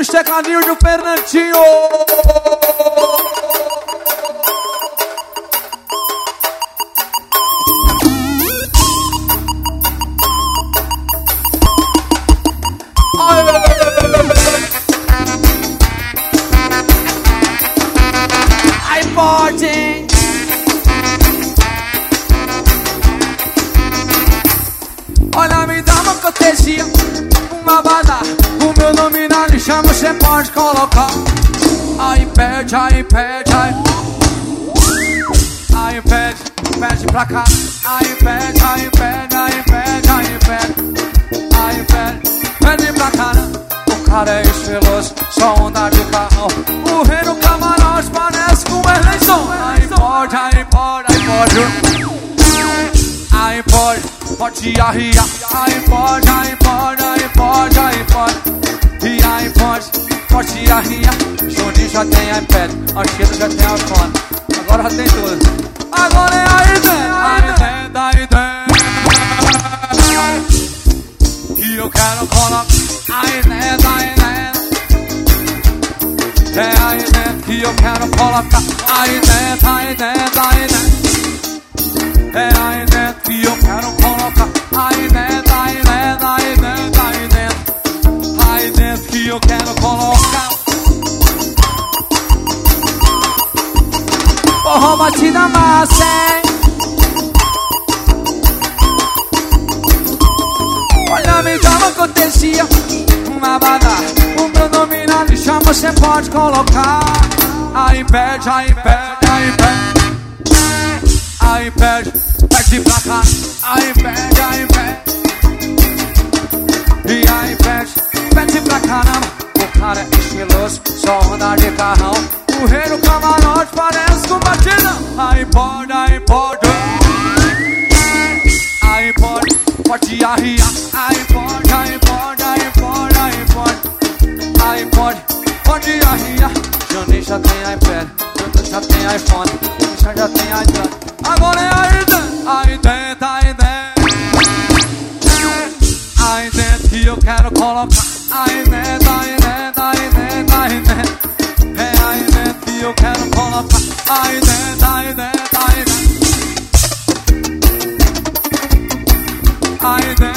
os tecladinhos do Fernandinho. Ai, pode. Olha, me dá uma cortesia, uma bala. O meu nome na lixa você pode colocar. Aí pede, aí pede, aí. Aí pede, pede pra cá. Aí pede, aí pede, aí pede, aí pede. Aí pede, pede pra caramba. O cara é estiloso, só anda de carrão. O rei no camarote parece com eleição. Aí pode, aí pode, aí pode. Aí pode, pode arriar. Aí pode, aí pode, aí pode, aí pode. E aí pode arriar. Juninho já tem iPad, Anchieta já tem iPhone. Agora já tem tudo. Agora é aí dentro, aí dentro. E eu quero colocar aí dentro, aí dentro. É aí dentro que eu quero colocar. Aí dentro, aí dentro, aí dentro. É aí dentro que eu quero colocar. Aí dentro, aí dentro, aí dentro, aí dentro. Aí dentro que eu quero colocar. Porra, batida massa, hein? Olha, me dá uma cortesia, uma bala. O meu nome na lixa você pode colocar. Aí pede, aí pede, aí pede. Aí pede, pede pra cá. Aí pede, aí pede. E aí pede, pede pra caramba. O cara é estiloso, só anda de carrão. O rei no camarote parece com batidão. Aí pode, aí pode. Aí pode, pode arriar. Aí pode, aí pode, aí pode, aí pode. Aí pode, pode arriar. Juninho já tem iPad, Juninho já tem iPhone, Juninho já tem iPad. Agora é aí dentro, aí dentro, aí dentro. Aí dentro que eu quero colocar. Aí dentro, aí dentro, aí dentro, aí dentro. É aí dentro que eu quero colocar. Aí dentro, aí dentro, aí dentro. Aí dentro.